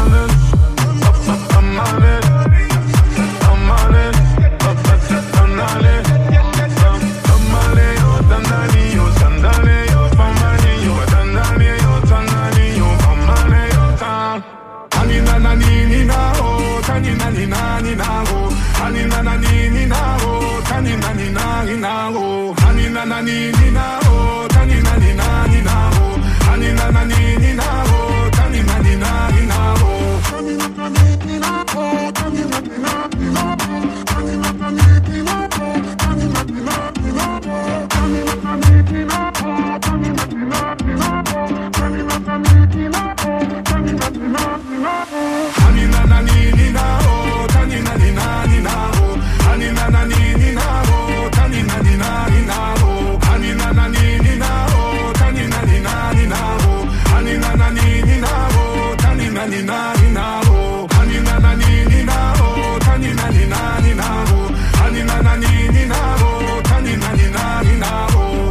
Anina nani nina oh, tanina nina nina oh, anina nani nina oh, tanina nina nina oh, anina nani nina oh, tanina nina nina oh, anina nani nina oh, tanina nina nina oh, anina nani nina oh, tanina nina nina oh, anina nani nina oh, tanina nina nina oh, anina nani nina oh, tanina nina nina oh, anina nani nina oh, tanina nina nina oh. Anina nani nina oh, tanina nina nina oh, anina nani nina oh, tanina nina nina oh, anina nani nina oh, tanina nina nina oh, anina nani nina oh, tanina nina nina oh, anina nani nina oh, tanina nina nina oh, anina nani nina oh, tanina nina nina oh.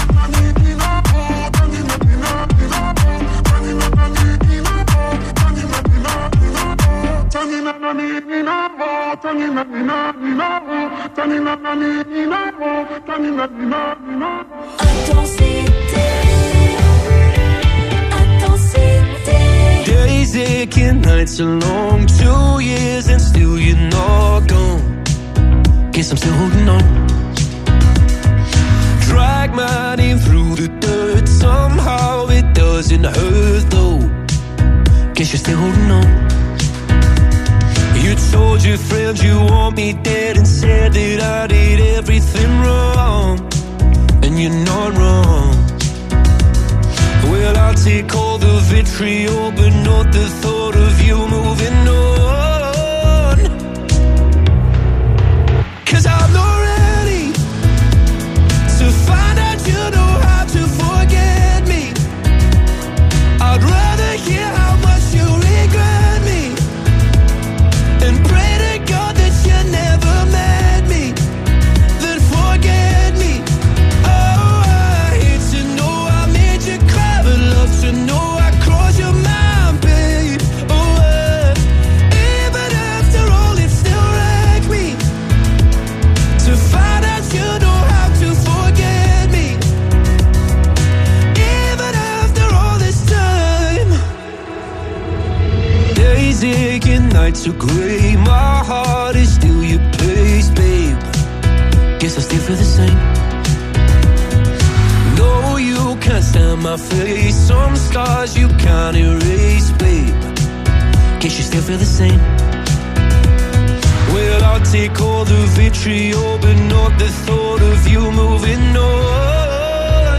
Days aching, nights are long, 2 years and still you're not gone. Guess I'm still holding on. Drag my name through the dirt, somehow it doesn't hurt though. Guess you're still holding on. You told your friends you want me dead and said that I did everything wrong. And you're not wrong. Well, I'll take all the vitriol, but not the thought of you moving on. 'Cause I'm not ready to find out you know how to forget me. I'd rather hear how much you regret me and pray to God that you never met me than forget me. Oh, so great. My heart is still your place, babe. Guess I still feel the same. No, you can't stand my face. Some scars you can't erase, babe. Guess you still feel the same. Well, I'll take all the vitriol, but not the thought of you moving on.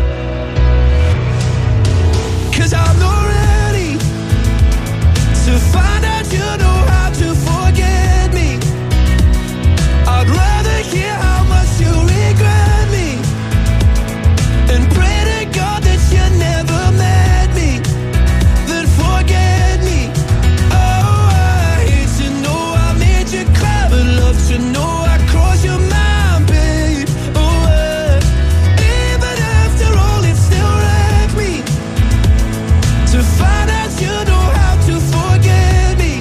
'Cause I'm not ready to find out you know how to forget me. I'd rather hear how much you regret me and pray to God that you never met me, then forget me. Oh, I hate to know I made you cry, but love to know I crossed your mind, babe. Oh, even after all, it still wrecked me to find out you know how to forget me.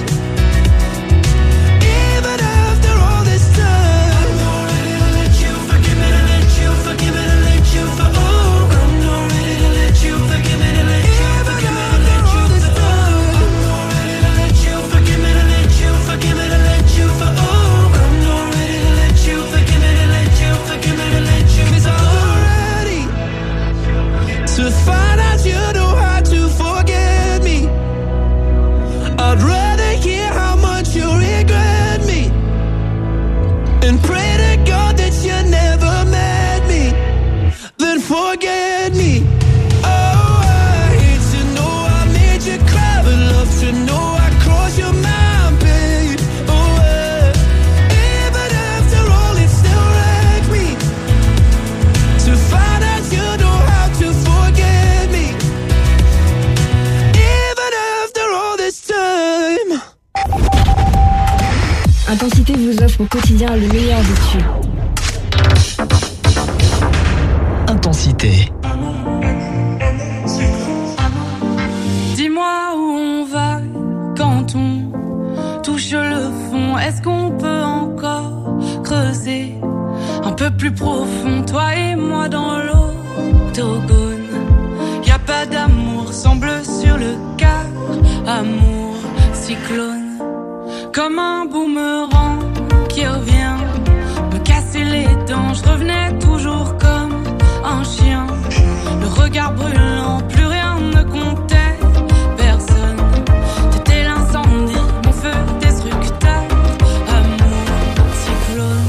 Even after all this time, I'm not ready to let you forgive me, to let you forgive me, to let you forgive me. Oh, I'm not ready to let you forgive me, to let you forgive me, to let you forgive me. I'm not ready to let you forgive me, to let you forgive me, to let you forgive me. Oh, I'm not ready to let you forgive me, to let you forgive me, to let you. 'Cause I'm not ready to find out you know how to forget me. I'd rather hear how much you regret me and pray to God that you never met me, then forget me. Oh, I hate to know I made you cry, but love to know I crossed your mind, babe. Oh, even after all, it still wrecked me to find out you know how to forget me. Even after all this time. Intensité vous offre au quotidien le meilleur du tube. Intensité. Dis-moi où on va quand on touche le fond. Est-ce qu'on peut encore creuser un peu plus profond, toi et moi dans l'octogone? Y a pas d'amour sans bleu sur le cœur. Amour cyclone, comme un boomerang qui revient me casser les dents. Je revenais toujours comme un chien, le regard brûlant, plus rien ne comptait, personne. T'étais l'incendie, mon feu destructeur. Amour cyclone.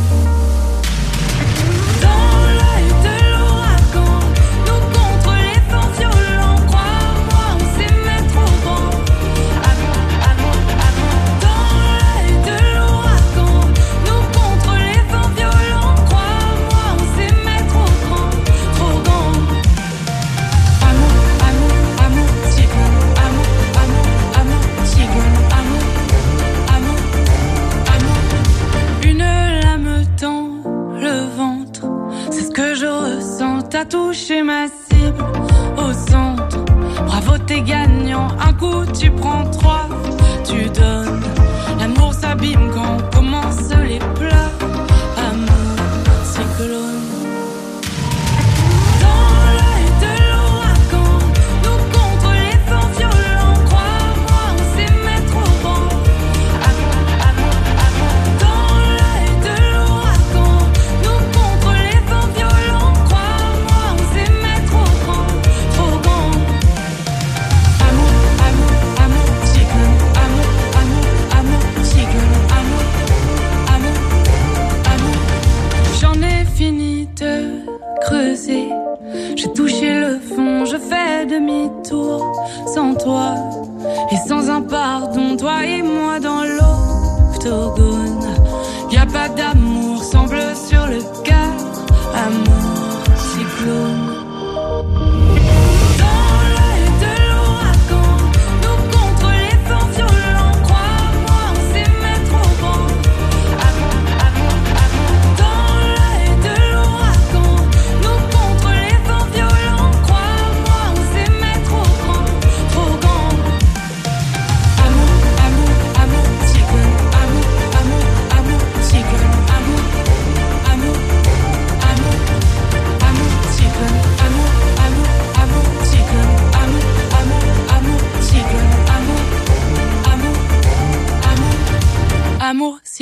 Dans l'œil de l'ouragan, nous contre les vents violents. Crois-moi, on s'aimait trop grand. Amour, amour, amour. Dans l'œil de l'ouragan, nous contre les vents violents. Crois-moi, on s'aimait trop grand, trop grand. Amour, amour, amour, cyclone. Amour, amour, amour, cyclone. Amour, amour, amour. Une lame tend le ventre, c'est ce que je ressens. T'as touché ma cible au centre. Bravo, t'es gagnant. Un coup, tu prends 3, tu donnes. L'amour s'abîme quand commencent les pleurs. Amour cyclone. Dans l'œil de l'ouragan, nous contre les vents violents. Crois-moi, on s'aimait trop grand. Amour, amour, amour. Dans l'œil de l'ouragan, nous contre les vents violents. Crois-moi, on s'aimait trop grand, trop grand. Amour, amour, amour, cyclone. Amour, amour, amour, cyclone. Amour, amour, amour. J'en ai fini de creuser. J'ai touché le fond, je fais demi-tour. Sans toi et sans un pardon, toi et moi dans l'octogone. Y a pas d'amour sans bleu sur le cœur. Amour cyclone. Dans l'œil de l'ouragan, nous contre les vents violents. Crois-moi, on s'aimait trop grand. Amour, amour, amour. Dans l'œil de l'ouragan, nous contre les vents violents. Crois-moi, on s'aimait trop grand, trop grand. Amour, amour, amour, cyclone. Amour, amour, amour, cyclone.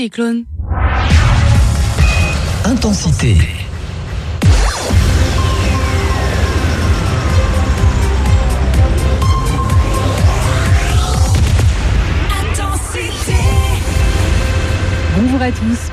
Cyclone. Intensité. Bonjour à tous.